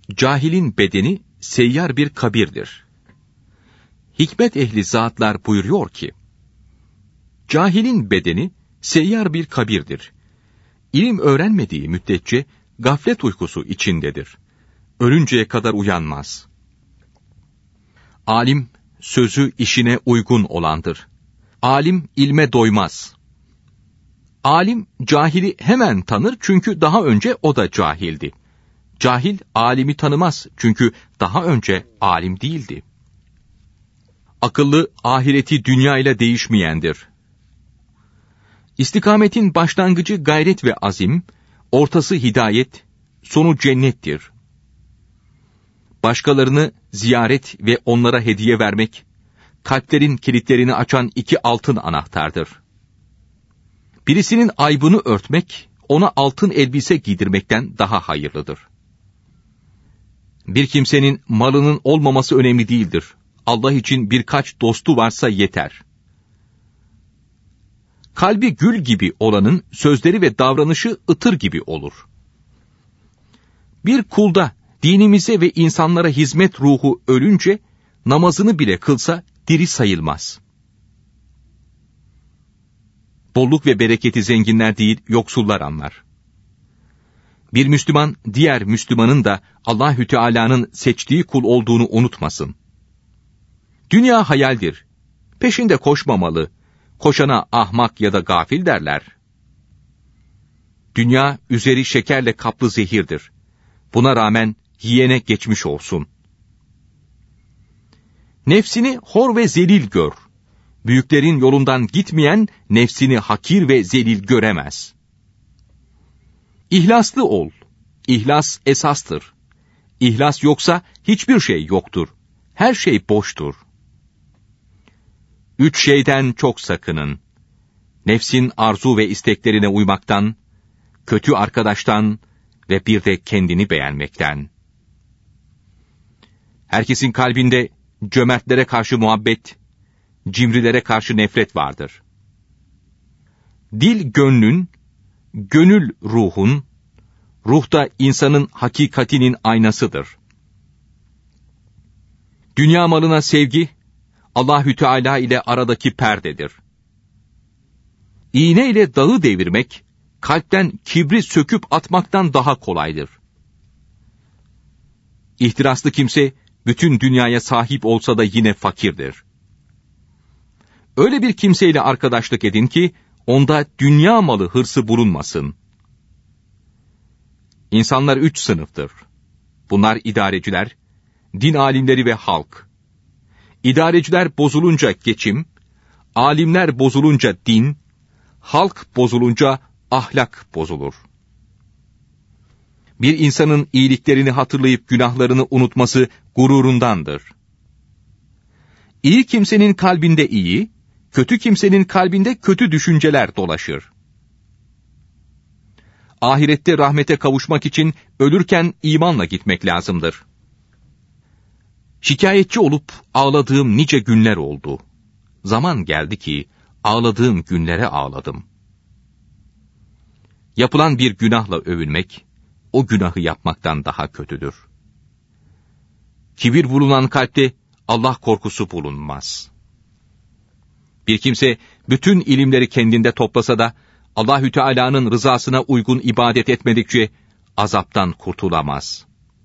Cahilin bedeni seyyar bir kabirdir. Hikmet ehli zatlar buyuruyor ki, cahilin bedeni seyyar bir kabirdir. İlim öğrenmediği müddetçe gaflet uykusu içindedir. Ölünceye kadar uyanmaz. Alim, sözü işine uygun olandır. Alim, ilme doymaz. Alim, cahili hemen tanır çünkü daha önce o da cahildi. Cahil, alimi tanımaz çünkü daha önce alim değildi. Akıllı, ahireti dünya ile değişmeyendir. İstikametin başlangıcı gayret ve azim, ortası hidayet, sonu cennettir. Başkalarını ziyaret ve onlara hediye vermek, kalplerin kilitlerini açan 2 altın anahtardır. Birisinin aybını örtmek, ona altın elbise giydirmekten daha hayırlıdır. Bir kimsenin malının olmaması önemli değildir. Allah için birkaç dostu varsa yeter. Kalbi gül gibi olanın sözleri ve davranışı ıtır gibi olur. Bir kulda dinimize ve insanlara hizmet ruhu ölünce, namazını bile kılsa diri sayılmaz. Bolluk ve bereketi zenginler değil, yoksullar anlar. Bir Müslüman, diğer Müslümanın da Allahü Teala'nın seçtiği kul olduğunu unutmasın. Dünya hayaldir. Peşinde koşmamalı. Koşana ahmak ya da gafil derler. Dünya üzeri şekerle kaplı zehirdir. Buna rağmen yiyene geçmiş olsun. Nefsini hor ve zelil gör. Büyüklerin yolundan gitmeyen nefsini hakir ve zelil göremez. İhlaslı ol. İhlas esastır. İhlas yoksa hiçbir şey yoktur. Her şey boştur. 3 şeyden çok sakının. Nefsin arzu ve isteklerine uymaktan, kötü arkadaştan ve bir de kendini beğenmekten. Herkesin kalbinde cömertlere karşı muhabbet, cimrilere karşı nefret vardır. Dil gönlün, gönül ruhun, ruh da insanın hakikatinin aynasıdır. Dünya malına sevgi, Allahü Teala ile aradaki perdedir. İğne ile dağı devirmek, kalpten kibri söküp atmaktan daha kolaydır. İhtiraslı kimse, bütün dünyaya sahip olsa da yine fakirdir. Öyle bir kimseyle arkadaşlık edin ki, onda dünya malı hırsı bulunmasın. İnsanlar 3 sınıftır. Bunlar idareciler, din alimleri ve halk. İdareciler bozulunca geçim, alimler bozulunca din, halk bozulunca ahlak bozulur. Bir insanın iyiliklerini hatırlayıp günahlarını unutması gururundandır. İyi kimsenin kalbinde iyi, kötü kimsenin kalbinde kötü düşünceler dolaşır. Ahirette rahmete kavuşmak için ölürken imanla gitmek lazımdır. Şikayetçi olup ağladığım nice günler oldu. Zaman geldi ki ağladığım günlere ağladım. Yapılan bir günahla övünmek, o günahı yapmaktan daha kötüdür. Kibir bulunan kalpte Allah korkusu bulunmaz. Bir kimse bütün ilimleri kendinde toplasa da Allahü Teala'nın rızasına uygun ibadet etmedikçe azaptan kurtulamaz.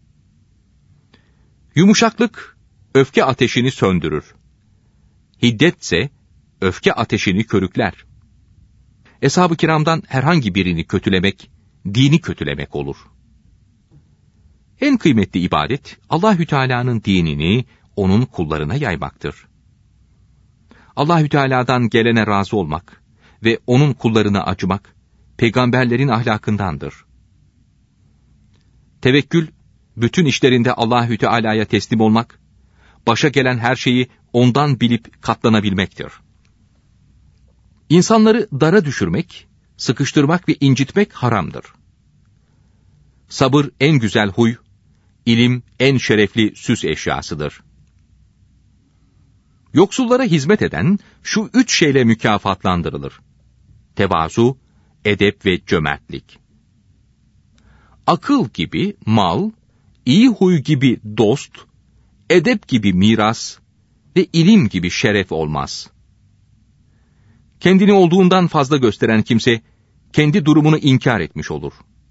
Yumuşaklık öfke ateşini söndürür. Hiddetse öfke ateşini körükler. Eshab-ı kiramdan herhangi birini kötülemek, dini kötülemek olur. En kıymetli ibadet, Allahü Teala'nın dinini onun kullarına yaymaktır. Allahü Teala'dan gelene razı olmak ve onun kullarına acımak, peygamberlerin ahlakındandır. Tevekkül, bütün işlerinde Allahü Teala'ya teslim olmak, başa gelen her şeyi ondan bilip katlanabilmektir. İnsanları dara düşürmek, sıkıştırmak ve incitmek haramdır. Sabır en güzel huy, ilim en şerefli süs eşyasıdır. Yoksullara hizmet eden şu 3 şeyle mükafatlandırılır: tevazu, edep ve cömertlik. Akıl gibi mal, iyi huy gibi dost, edep gibi miras ve ilim gibi şeref olmaz. Kendini olduğundan fazla gösteren kimse, kendi durumunu inkar etmiş olur.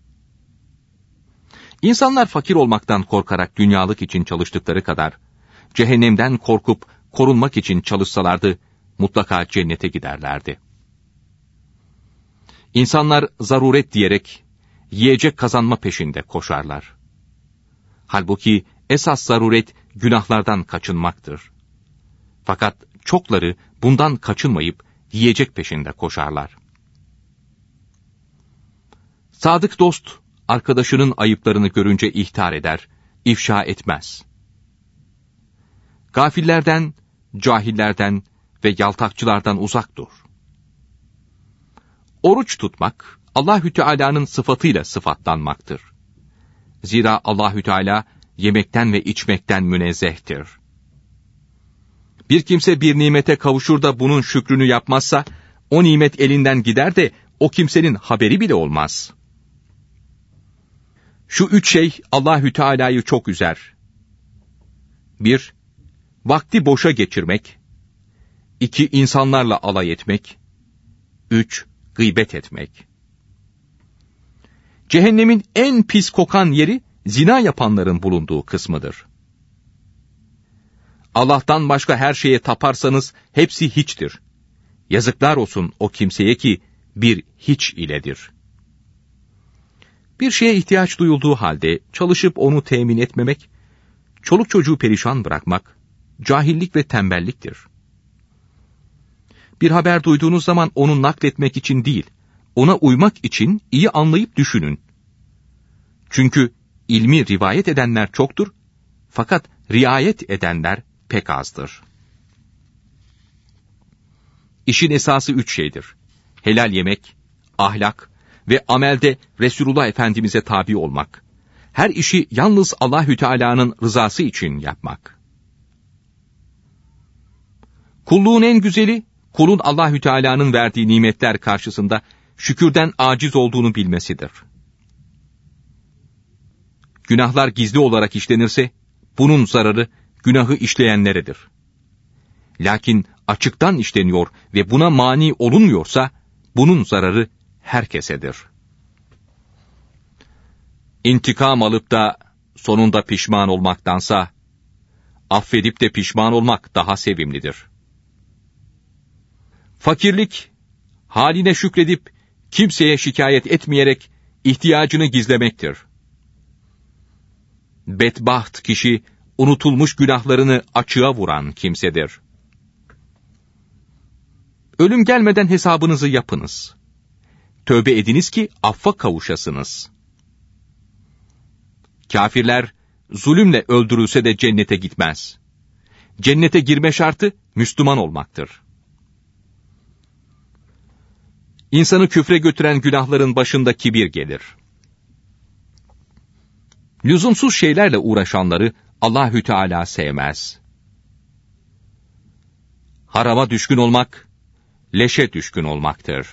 İnsanlar fakir olmaktan korkarak dünyalık için çalıştıkları kadar, cehennemden korkup korunmak için çalışsalardı, mutlaka cennete giderlerdi. İnsanlar zaruret diyerek, yiyecek kazanma peşinde koşarlar. Halbuki esas zaruret günahlardan kaçınmaktır. Fakat çokları bundan kaçınmayıp yiyecek peşinde koşarlar. Sadık dost, arkadaşının ayıplarını görünce ihtar eder, ifşa etmez. Gafillerden, cahillerden ve yaltakçılardan uzak dur. Oruç tutmak, Allahü Teala'nın sıfatıyla sıfatlanmaktır. Zira Allahü Teala yemekten ve içmekten münezzehtir. Bir kimse bir nimete kavuşur da bunun şükrünü yapmazsa, o nimet elinden gider de o kimsenin haberi bile olmaz. Şu 3 şey Allahü Teala'yı çok üzer. 1. Vakti boşa geçirmek. 2. İnsanlarla alay etmek. 3. Gıybet etmek. Cehennemin en pis kokan yeri, zina yapanların bulunduğu kısmıdır. Allah'tan başka her şeye taparsanız hepsi hiçtir. Yazıklar olsun o kimseye ki bir hiç iledir. Bir şeye ihtiyaç duyulduğu halde çalışıp onu temin etmemek, çoluk çocuğu perişan bırakmak, cahillik ve tembelliktir. Bir haber duyduğunuz zaman onu nakletmek için değil, ona uymak için iyi anlayıp düşünün. Çünkü ilmi rivayet edenler çoktur, fakat riayet edenler pek azdır. İşin esası 3 şeydir. Helal yemek, ahlak ve amelde Resulullah Efendimiz'e tabi olmak. Her işi yalnız Allahü Teala'nın rızası için yapmak. Kulluğun en güzeli, kulun Allahü Teala'nın verdiği nimetler karşısında şükürden aciz olduğunu bilmesidir. Günahlar gizli olarak işlenirse, bunun zararı günahı işleyenleredir. Lakin açıktan işleniyor ve buna mani olunmuyorsa, bunun zararı herkesedir. İntikam alıp da sonunda pişman olmaktansa, affedip de pişman olmak daha sevimlidir. Fakirlik, haline şükredip kimseye şikayet etmeyerek ihtiyacını gizlemektir. Bedbaht kişi, unutulmuş günahlarını açığa vuran kimsedir. Ölüm gelmeden hesabınızı yapınız. Tövbe ediniz ki affa kavuşasınız. Kafirler, zulümle öldürülse de cennete gitmez. Cennete girme şartı, Müslüman olmaktır. İnsanı küfre götüren günahların başında kibir gelir. Lüzumsuz şeylerle uğraşanları Allahü Teala sevmez. Harama düşkün olmak, leşe düşkün olmaktır.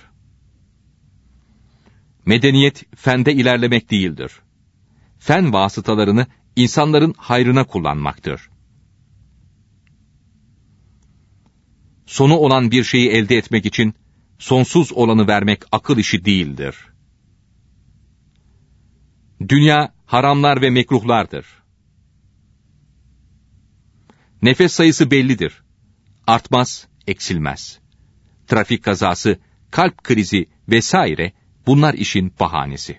Medeniyet, fende ilerlemek değildir. Fen vasıtalarını insanların hayrına kullanmaktır. Sonu olan bir şeyi elde etmek için, sonsuz olanı vermek akıl işi değildir. Dünya, haramlar ve mekruhlardır. Nefes sayısı bellidir. Artmaz, eksilmez. Trafik kazası, kalp krizi vesaire, bunlar işin bahanesi.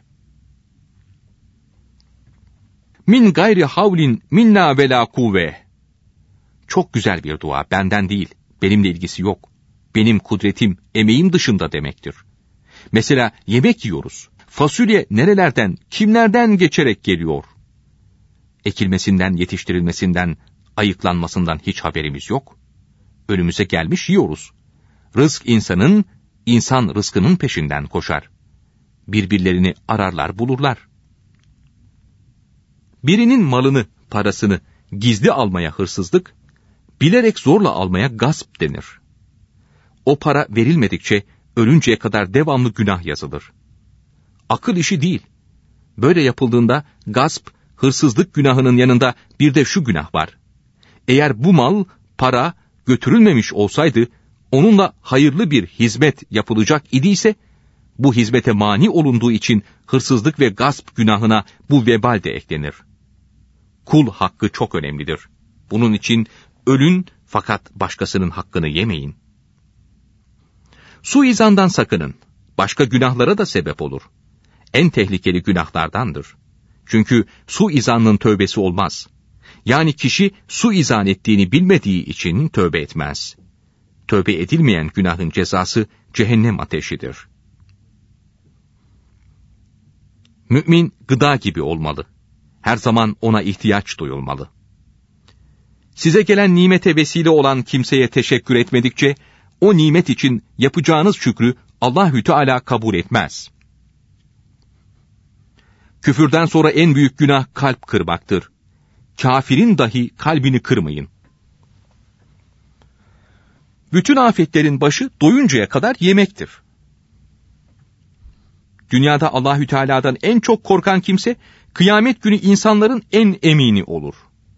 Min gayri havlin minna ve la kuvve. Çok güzel bir dua, benden değil, benimle ilgisi yok. Benim kudretim, emeğim dışında demektir. Mesela yemek yiyoruz. Fasulye nerelerden, kimlerden geçerek geliyor? Ekilmesinden, yetiştirilmesinden, ayıklanmasından hiç haberimiz yok. Önümüze gelmiş yiyoruz. Rızk insanın, insan rızkının peşinden koşar. Birbirlerini ararlar, bulurlar. Birinin malını, parasını gizli almaya hırsızlık, bilerek zorla almaya gasp denir. O para verilmedikçe ölünceye kadar devamlı günah yazılır. Akıl işi değil. Böyle yapıldığında gasp, hırsızlık günahının yanında bir de şu günah var. Eğer bu mal, para götürülmemiş olsaydı, onunla hayırlı bir hizmet yapılacak idiyse, bu hizmete mani olunduğu için hırsızlık ve gasp günahına bu vebal de eklenir. Kul hakkı çok önemlidir. Bunun için ölün fakat başkasının hakkını yemeyin. Suizandan sakının. Başka günahlara da sebep olur. En tehlikeli günahlardandır. Çünkü suizanın tövbesi olmaz. Yani kişi suizan ettiğini bilmediği için tövbe etmez. Tövbe edilmeyen günahın cezası cehennem ateşidir. Mümin gıda gibi olmalı. Her zaman ona ihtiyaç duyulmalı. Size gelen nimete vesile olan kimseye teşekkür etmedikçe, o nimet için yapacağınız şükrü Allahü Teala kabul etmez. Küfürden sonra en büyük günah kalp kırmaktır. Kafirin dahi kalbini kırmayın. Bütün afetlerin başı doyuncaya kadar yemektir. Dünyada Allahü Teala'dan en çok korkan kimse, kıyamet günü insanların en emini olur.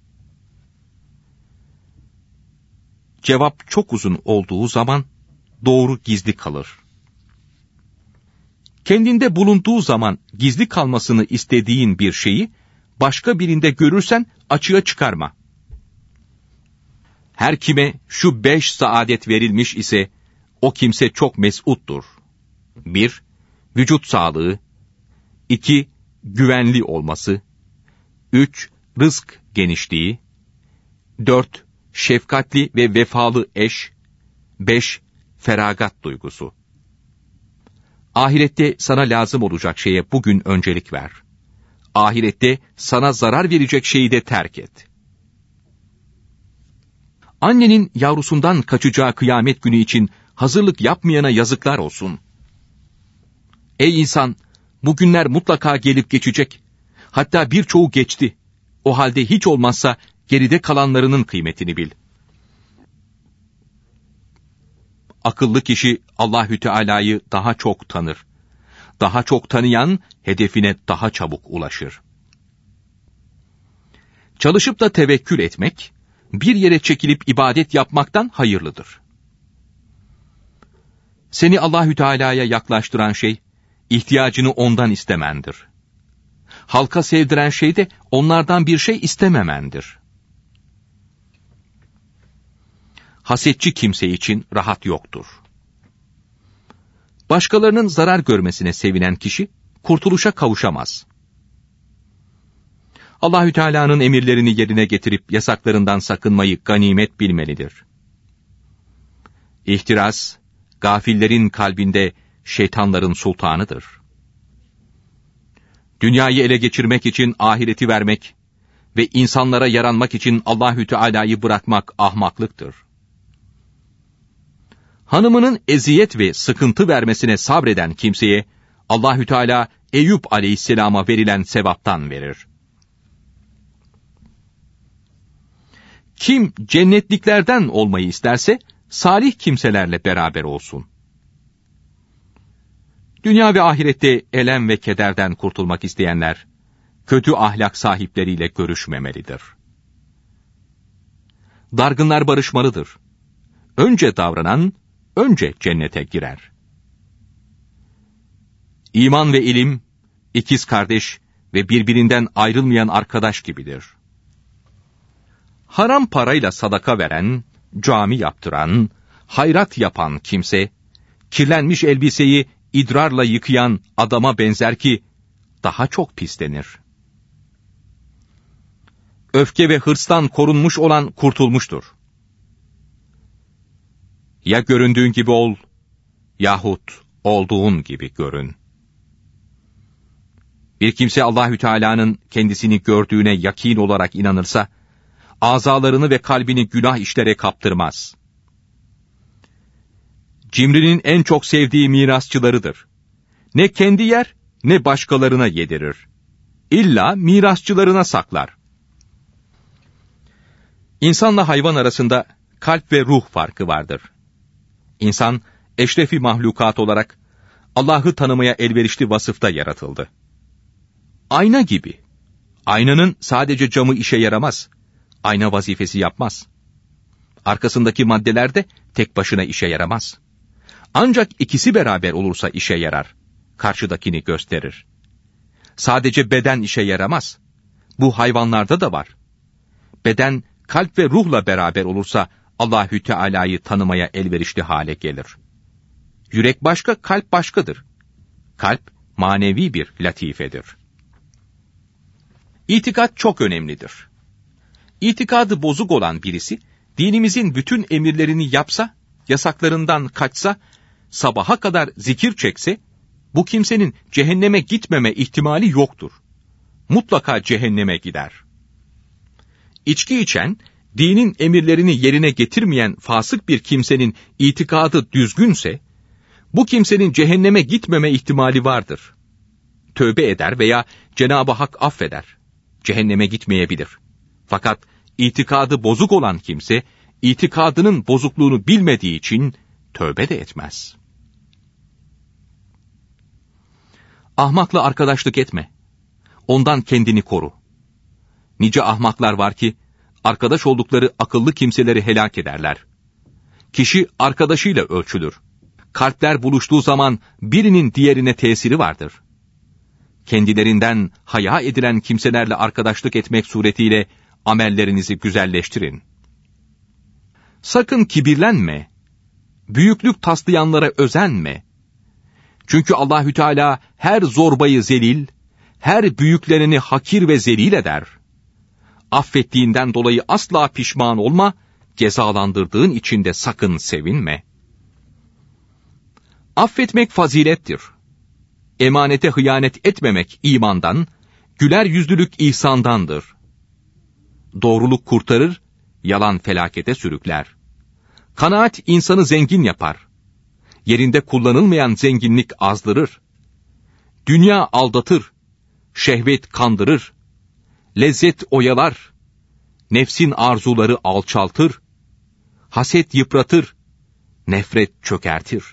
Cevap çok uzun olduğu zaman, doğru gizli kalır. Kendinde bulunduğu zaman gizli kalmasını istediğin bir şeyi, başka birinde görürsen açığa çıkarma. Her kime şu 5 saadet verilmiş ise, o kimse çok mes'uttur. 1. Vücut sağlığı. 2. Güvenli olması. 3. Rızk genişliği. 4. Şefkatli ve vefalı eş. 5. Feragat duygusu. Ahirette sana lazım olacak şeye bugün öncelik ver. Ahirette sana zarar verecek şeyi de terk et. Annenin yavrusundan kaçacağı kıyamet günü için hazırlık yapmayana yazıklar olsun. Ey insan, bu günler mutlaka gelip geçecek. Hatta birçoğu geçti. O halde hiç olmazsa geride kalanlarının kıymetini bil. Akıllı kişi Allahü Teala'yı daha çok tanır. Daha çok tanıyan hedefine daha çabuk ulaşır. Çalışıp da tevekkül etmek, bir yere çekilip ibadet yapmaktan hayırlıdır. Seni Allahü Teala'ya yaklaştıran şey, ihtiyacını ondan istemendir. Halka sevdiren şey de onlardan bir şey istememendir. Hasetçi kimse için rahat yoktur. Başkalarının zarar görmesine sevinen kişi, kurtuluşa kavuşamaz. Allahü Teala'nın emirlerini yerine getirip yasaklarından sakınmayı ganimet bilmelidir. İhtiras, gafillerin kalbinde şeytanların sultanıdır. Dünyayı ele geçirmek için ahireti vermek ve insanlara yaranmak için Allahü Teala'yı bırakmak ahmaklıktır. Hanımının eziyet ve sıkıntı vermesine sabreden kimseye Allahü Teala Eyüp Aleyhisselam'a verilen sevaptan verir. Kim cennetliklerden olmayı isterse salih kimselerle beraber olsun. Dünya ve ahirette elem ve kederden kurtulmak isteyenler, kötü ahlak sahipleriyle görüşmemelidir. Dargınlar barışmalıdır. Önce davranan, önce cennete girer. İman ve ilim, ikiz kardeş ve birbirinden ayrılmayan arkadaş gibidir. Haram parayla sadaka veren, cami yaptıran, hayrat yapan kimse, kirlenmiş elbiseyi idrarla yıkayan adama benzer ki, daha çok pislenir. Öfke ve hırstan korunmuş olan kurtulmuştur. Ya göründüğün gibi ol, yahut olduğun gibi görün. Bir kimse Allahü Teala'nın kendisini gördüğüne yakin olarak inanırsa, azalarını ve kalbini günah işlere kaptırmaz. Cimrinin en çok sevdiği mirasçılarıdır. Ne kendi yer, ne başkalarına yedirir. İlla mirasçılarına saklar. İnsanla hayvan arasında kalp ve ruh farkı vardır. İnsan, eşrefi mahlukat olarak Allah'ı tanımaya elverişli vasıfta yaratıldı. Ayna gibi. Aynanın sadece camı işe yaramaz. Ayna vazifesi yapmaz. Arkasındaki maddeler de tek başına işe yaramaz. Ancak ikisi beraber olursa işe yarar. Karşıdakini gösterir. Sadece beden işe yaramaz. Bu hayvanlarda da var. Beden, kalp ve ruhla beraber olursa Allahü Teala'yı tanımaya elverişli hale gelir. Yürek başka, kalp başkadır. Kalp, manevi bir latifedir. İtikat çok önemlidir. İtikadı bozuk olan birisi, dinimizin bütün emirlerini yapsa, yasaklarından kaçsa, sabaha kadar zikir çekse, bu kimsenin cehenneme gitmeme ihtimali yoktur. Mutlaka cehenneme gider. İçki içen, dinin emirlerini yerine getirmeyen fasık bir kimsenin itikadı düzgünse, bu kimsenin cehenneme gitmeme ihtimali vardır. Tövbe eder veya Cenab-ı Hak affeder. Cehenneme gitmeyebilir. Fakat itikadı bozuk olan kimse, itikadının bozukluğunu bilmediği için tövbe de etmez. Ahmakla arkadaşlık etme. Ondan kendini koru. Nice ahmaklar var ki, arkadaş oldukları akıllı kimseleri helak ederler. Kişi arkadaşıyla ölçülür. Kalpler buluştuğu zaman birinin diğerine tesiri vardır. Kendilerinden haya edilen kimselerle arkadaşlık etmek suretiyle amellerinizi güzelleştirin. Sakın kibirlenme. Büyüklük taslayanlara özenme. Çünkü Allahü Teala her zorbayı zelil, her büyüklerini hakir ve zelil eder. Affettiğinden dolayı asla pişman olma, cezalandırdığın için de sakın sevinme. Affetmek fazilettir. Emanete hıyanet etmemek imandan, güler yüzlülük ihsandandır. Doğruluk kurtarır, yalan felakete sürükler. Kanaat insanı zengin yapar. Yerinde kullanılmayan zenginlik azdırır. Dünya aldatır, şehvet kandırır, lezzet oyalar, nefsin arzuları alçaltır, haset yıpratır, nefret çökertir.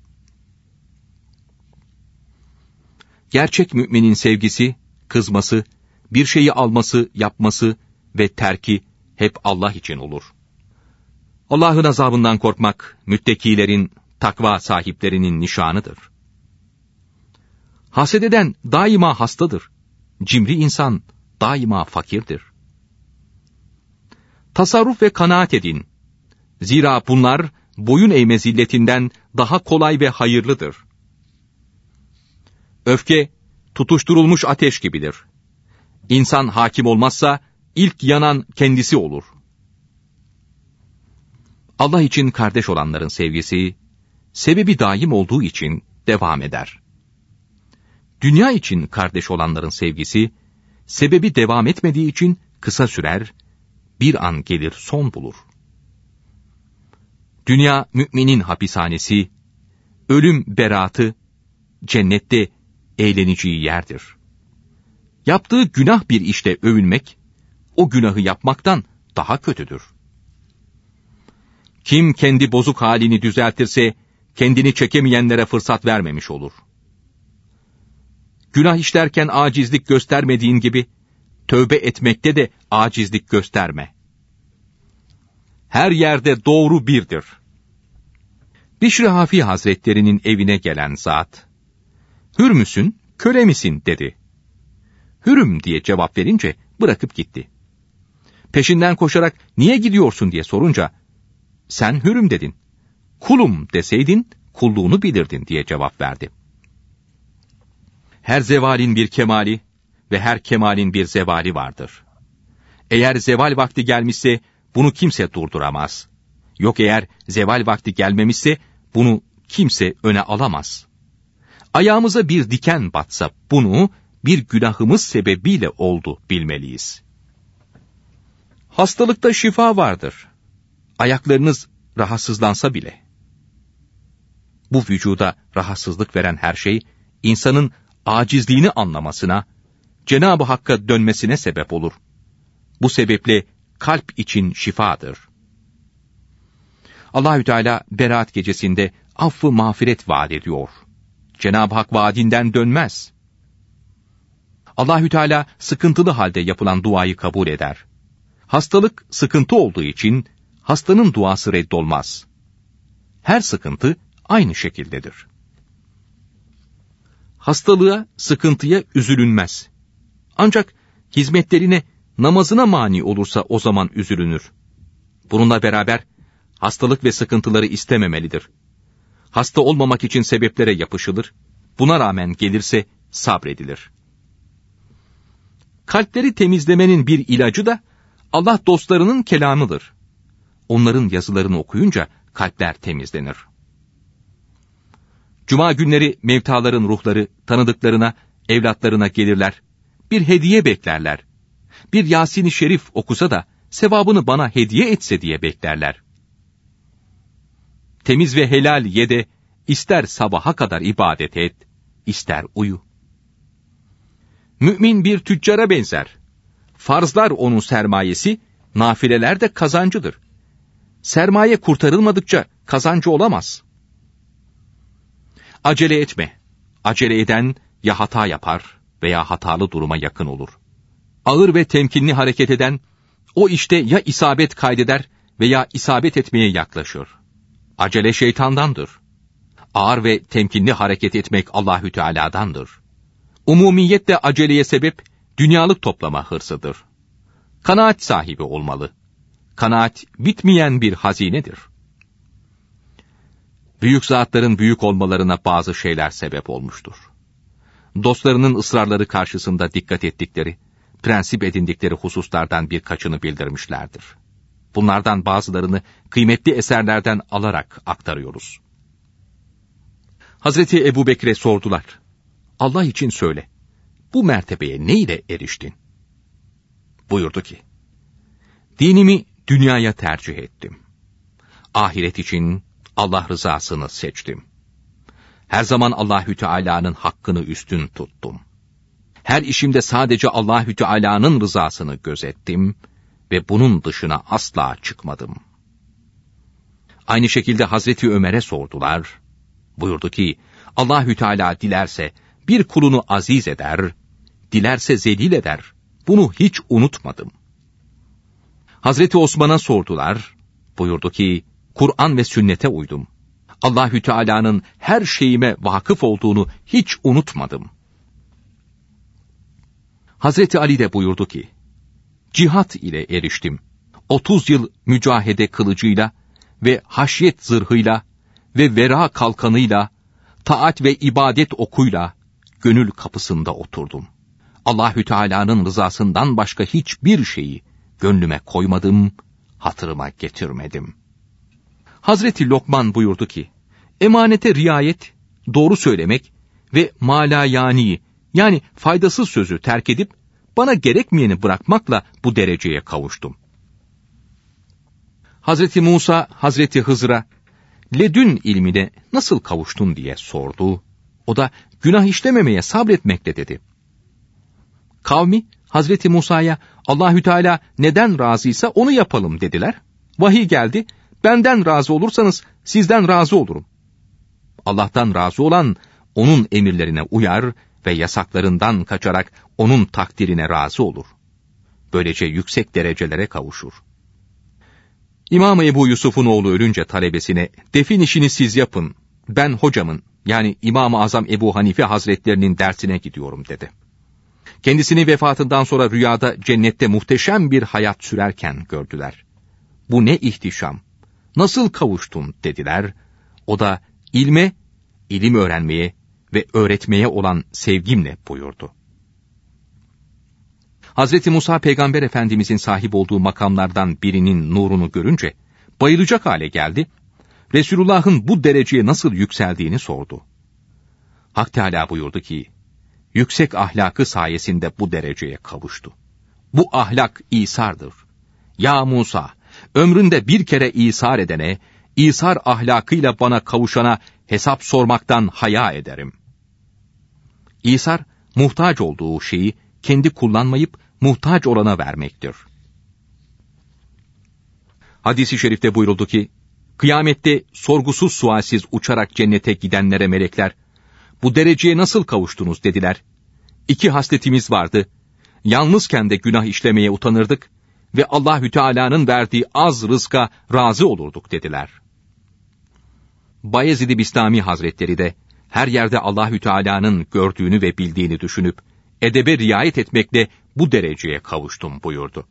Gerçek müminin sevgisi, kızması, bir şeyi alması, yapması ve terki hep Allah için olur. Allah'ın azabından korkmak, müttekilerin, takva sahiplerinin nişanıdır. Haset eden daima hastadır. Cimri insan daima fakirdir. Tasarruf ve kanaat edin. Zira bunlar boyun eğme zilletinden daha kolay ve hayırlıdır. Öfke, tutuşturulmuş ateş gibidir. İnsan hakim olmazsa, ilk yanan kendisi olur. Allah için kardeş olanların sevgisi, sebebi daim olduğu için devam eder. Dünya için kardeş olanların sevgisi, sebebi devam etmediği için kısa sürer, bir an gelir son bulur. Dünya müminin hapishanesi, ölüm beraatı, cennette eğleneceği yerdir. Yaptığı günah bir işle övünmek, o günahı yapmaktan daha kötüdür. Kim kendi bozuk halini düzeltirse, kendini çekemeyenlere fırsat vermemiş olur. Günah işlerken acizlik göstermediğin gibi, tövbe etmekte de acizlik gösterme. Her yerde doğru birdir. Bişri Hafi Hazretlerinin evine gelen zat, "Hür müsün, köle misin?" dedi. "Hürüm" diye cevap verince bırakıp gitti. Peşinden koşarak "Niye gidiyorsun?" diye sorunca, "Sen hürüm dedin, kulum deseydin kulluğunu bilirdin" diye cevap verdi. Her zevalin bir kemali ve her kemalin bir zevali vardır. Eğer zeval vakti gelmişse bunu kimse durduramaz. Yok eğer zeval vakti gelmemişse bunu kimse öne alamaz. Ayağımıza bir diken batsa bunu bir günahımız sebebiyle oldu bilmeliyiz. Hastalıkta şifa vardır. Ayaklarınız rahatsızlansa bile. Bu vücuda rahatsızlık veren her şey, insanın acizliğini anlamasına, Cenab-ı Hakk'a dönmesine sebep olur. Bu sebeple kalp için şifadır. Allahü Teala Berat gecesinde affı mağfiret vaat ediyor. Cenab-ı Hak vaadinden dönmez. Allahü Teala sıkıntılı halde yapılan duayı kabul eder. Hastalık sıkıntı olduğu için hastanın duası reddolmaz. Her sıkıntı aynı şekildedir. Hastalığa, sıkıntıya üzülünmez. Ancak hizmetlerine, namazına mani olursa o zaman üzülünür. Bununla beraber hastalık ve sıkıntıları istememelidir. Hasta olmamak için sebeplere yapışılır, buna rağmen gelirse sabredilir. Kalpleri temizlemenin bir ilacı da Allah dostlarının kelamıdır. Onların yazılarını okuyunca kalpler temizlenir. Cuma günleri mevtaların ruhları tanıdıklarına, evlatlarına gelirler. Bir hediye beklerler. Bir Yasin-i Şerif okusa da sevabını bana hediye etse diye beklerler. Temiz ve helal ye de ister sabaha kadar ibadet et, ister uyu. Mümin bir tüccara benzer. Farzlar onun sermayesi, nafileler de kazancıdır. Sermaye kurtarılmadıkça kazancı olamaz. Acele etme. Acele eden ya hata yapar veya hatalı duruma yakın olur. Ağır ve temkinli hareket eden, o işte ya isabet kaydeder veya isabet etmeye yaklaşır. Acele şeytandandır. Ağır ve temkinli hareket etmek Allahü Teala'dandır. Umumiyetle aceleye sebep, dünyalık toplama hırsıdır. Kanaat sahibi olmalı. Kanaat bitmeyen bir hazinedir. Büyük zatların büyük olmalarına bazı şeyler sebep olmuştur. Dostlarının ısrarları karşısında dikkat ettikleri, prensip edindikleri hususlardan birkaçını bildirmişlerdir. Bunlardan bazılarını kıymetli eserlerden alarak aktarıyoruz. Hazreti Ebubekir'e sordular. Allah için söyle, bu mertebeye ne ile eriştin? Buyurdu ki, dinimi dünyaya tercih ettim. Ahiret için Allah rızasını seçtim. Her zaman Allahü Teala'nın hakkını üstün tuttum. Her işimde sadece Allahü Teala'nın rızasını gözettim ve bunun dışına asla çıkmadım. Aynı şekilde Hazreti Ömer'e sordular. Buyurdu ki, Allahü Teala dilerse bir kulunu aziz eder, dilerse zelil eder. Bunu hiç unutmadım. Hazreti Osman'a sordular. Buyurdu ki, Kur'an ve sünnete uydum. Allahü Teala'nın her şeyime vakıf olduğunu hiç unutmadım. Hazreti Ali de buyurdu ki, cihat ile eriştim. 30 yıl mücahede kılıcıyla ve haşyet zırhıyla ve vera kalkanıyla, taat ve ibadet okuyla gönül kapısında oturdum. Allahü Teala'nın rızasından başka hiçbir şeyi gönlüme koymadım, hatırıma getirmedim. Hazreti Lokman buyurdu ki, emanete riayet, doğru söylemek ve malayani, yani faydasız sözü terk edip bana gerekmeyeni bırakmakla bu dereceye kavuştum. Hazreti Musa, Hazreti Hızır'a ledün ilmine nasıl kavuştun diye sordu. O da günah işlememeye sabretmekle dedi. Kavmi Hazreti Musa'ya Allahü Teala neden razıysa onu yapalım dediler. Vahiy geldi. Benden razı olursanız sizden razı olurum. Allah'tan razı olan onun emirlerine uyar ve yasaklarından kaçarak onun takdirine razı olur. Böylece yüksek derecelere kavuşur. İmam-ı Ebu Yusuf'un oğlu ölünce talebesine, defin işini siz yapın, ben hocamın, yani İmam-ı Azam Ebu Hanife Hazretlerinin dersine gidiyorum dedi. Kendisini vefatından sonra rüyada cennette muhteşem bir hayat sürerken gördüler. Bu ne ihtişam, nasıl kavuştun dediler. O da ilme, ilim öğrenmeye ve öğretmeye olan sevgimle buyurdu. Hazreti Musa Peygamber Efendimizin sahip olduğu makamlardan birinin nurunu görünce bayılacak hale geldi. Resulullah'ın bu dereceye nasıl yükseldiğini sordu. Hak Teâlâ buyurdu ki, yüksek ahlakı sayesinde bu dereceye kavuştu. Bu ahlak İsar'dır. Ya Musa, ömründe bir kere İsar edene, İsar ahlakıyla bana kavuşana hesap sormaktan haya ederim. İsar, muhtaç olduğu şeyi kendi kullanmayıp muhtaç olana vermektir. Hadis-i şerifte buyuruldu ki, kıyamette sorgusuz sualsiz uçarak cennete gidenlere melekler, bu dereceye nasıl kavuştunuz dediler. İki hasletimiz vardı. Yalnızken de günah işlemeye utanırdık ve Allahü Teala'nın verdiği az rızka razı olurduk dediler. Bayezid-i Bistami Hazretleri de her yerde Allahü Teala'nın gördüğünü ve bildiğini düşünüp edebe riayet etmekle bu dereceye kavuştum buyurdu.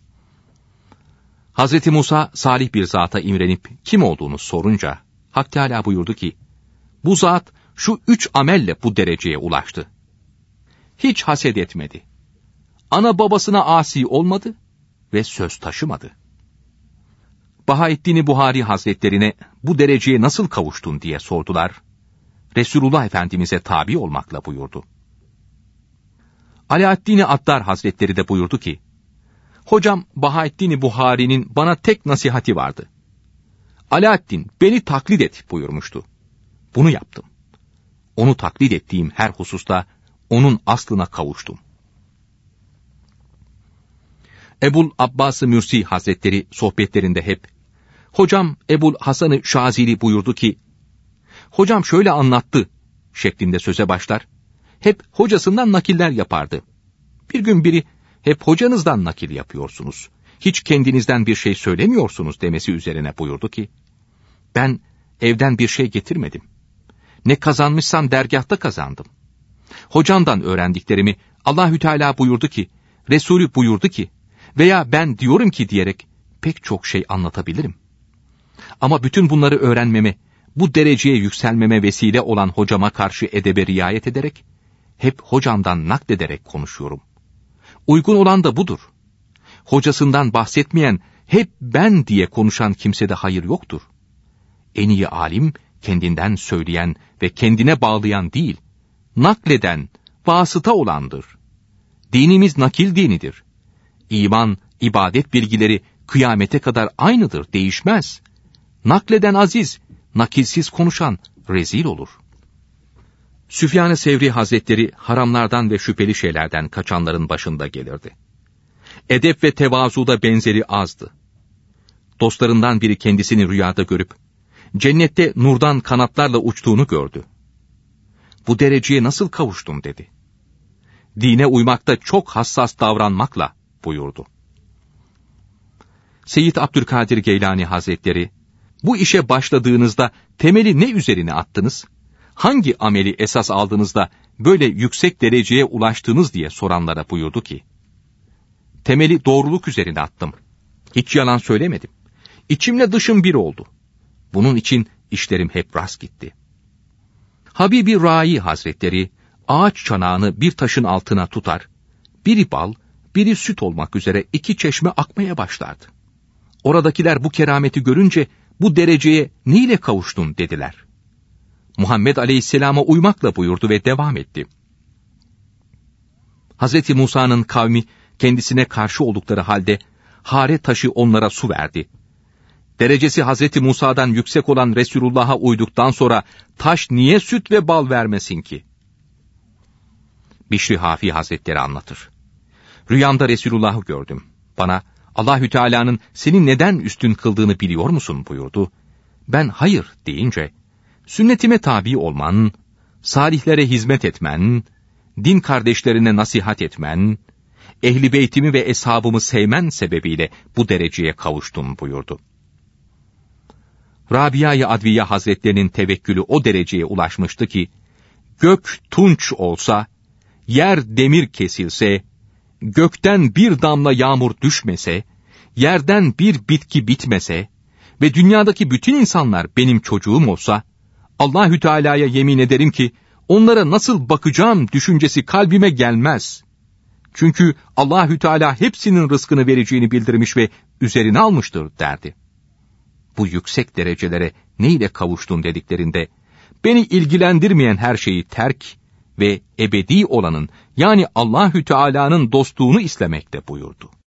Hazreti Musa salih bir zata imrenip kim olduğunu sorunca Hak Teâlâ buyurdu ki, bu zat şu 3 amelle bu dereceye ulaştı. Hiç haset etmedi. Ana babasına asi olmadı ve söz taşımadı. Bahaeddin Buhari Hazretlerine bu dereceye nasıl kavuştun diye sordular. Resulullah Efendimiz'e tabi olmakla buyurdu. Alaaddin Attar Hazretleri de buyurdu ki, hocam Bahaeddin Buhari'nin bana tek nasihati vardı. Alaaddin beni taklit et buyurmuştu. Bunu yaptım. Onu taklit ettiğim her hususta onun aslına kavuştum. Ebul Abbas-ı Mürsi Hazretleri sohbetlerinde hep, hocam Ebul Hasan-ı Şazili buyurdu ki, hocam şöyle anlattı şeklinde söze başlar, hep hocasından nakiller yapardı. Bir gün biri, hep hocanızdan nakil yapıyorsunuz, hiç kendinizden bir şey söylemiyorsunuz demesi üzerine buyurdu ki, ben evden bir şey getirmedim. Ne kazanmışsam dergâhta kazandım. Hocamdan öğrendiklerimi Allahü Teala buyurdu ki, Resulü buyurdu ki veya ben diyorum ki diyerek pek çok şey anlatabilirim. Ama bütün bunları öğrenmeme, bu dereceye yükselmeme vesile olan hocama karşı edebe riayet ederek, hep hocamdan naklederek konuşuyorum. Uygun olan da budur. Hocasından bahsetmeyen, hep ben diye konuşan kimsede hayır yoktur. En iyi alim, kendinden söyleyen ve kendine bağlayan değil, nakleden, vasıta olandır. Dinimiz nakil dinidir. İman, ibadet bilgileri kıyamete kadar aynıdır, değişmez. Nakleden aziz, nakilsiz konuşan rezil olur. Süfyan-ı Sevri Hazretleri haramlardan ve şüpheli şeylerden kaçanların başında gelirdi. Edep ve tevazuda benzeri azdı. Dostlarından biri kendisini rüyada görüp, cennette nurdan kanatlarla uçtuğunu gördü. Bu dereceye nasıl kavuştum dedi. Dine uymakta çok hassas davranmakla buyurdu. Seyyid Abdülkadir Geylani Hazretleri, bu işe başladığınızda temeli ne üzerine attınız? Hangi ameli esas aldığınızda böyle yüksek dereceye ulaştınız diye soranlara buyurdu ki, temeli doğruluk üzerine attım. Hiç yalan söylemedim. İçimle dışım bir oldu. Bunun için işlerim hep rast gitti. Habibi Rai Hazretleri, ağaç çanağını bir taşın altına tutar, biri bal, biri süt olmak üzere 2 çeşme akmaya başlardı. Oradakiler bu kerameti görünce, bu dereceye neyle kavuştun dediler. Muhammed Aleyhisselam'a uymakla buyurdu ve devam etti. Hazreti Musa'nın kavmi kendisine karşı oldukları halde hare taşı onlara su verdi. Derecesi Hazreti Musa'dan yüksek olan Resulullah'a uyduktan sonra taş niye süt ve bal vermesin ki? Bişri Hafi Hazretleri anlatır. Rüyamda Resulullah'ı gördüm. Bana Allahü Teala'nın seni neden üstün kıldığını biliyor musun buyurdu. Ben hayır deyince, sünnetime tabi olman, salihlere hizmet etmen, din kardeşlerine nasihat etmen, ehli beytimi ve eshabımı sevmen sebebiyle bu dereceye kavuştun buyurdu. Rabia-i Adviye Hazretlerinin tevekkülü o dereceye ulaşmıştı ki, gök tunç olsa, yer demir kesilse, gökten bir damla yağmur düşmese, yerden bir bitki bitmese ve dünyadaki bütün insanlar benim çocuğum olsa, Allahü Teala'ya yemin ederim ki, onlara nasıl bakacağım düşüncesi kalbime gelmez. Çünkü Allahü Teala hepsinin rızkını vereceğini bildirmiş ve üzerine almıştır derdi. Bu yüksek derecelere neyle kavuştun dediklerinde, beni ilgilendirmeyen her şeyi terk ve ebedi olanın, yani Allahü Teala'nın dostluğunu istemekte buyurdu.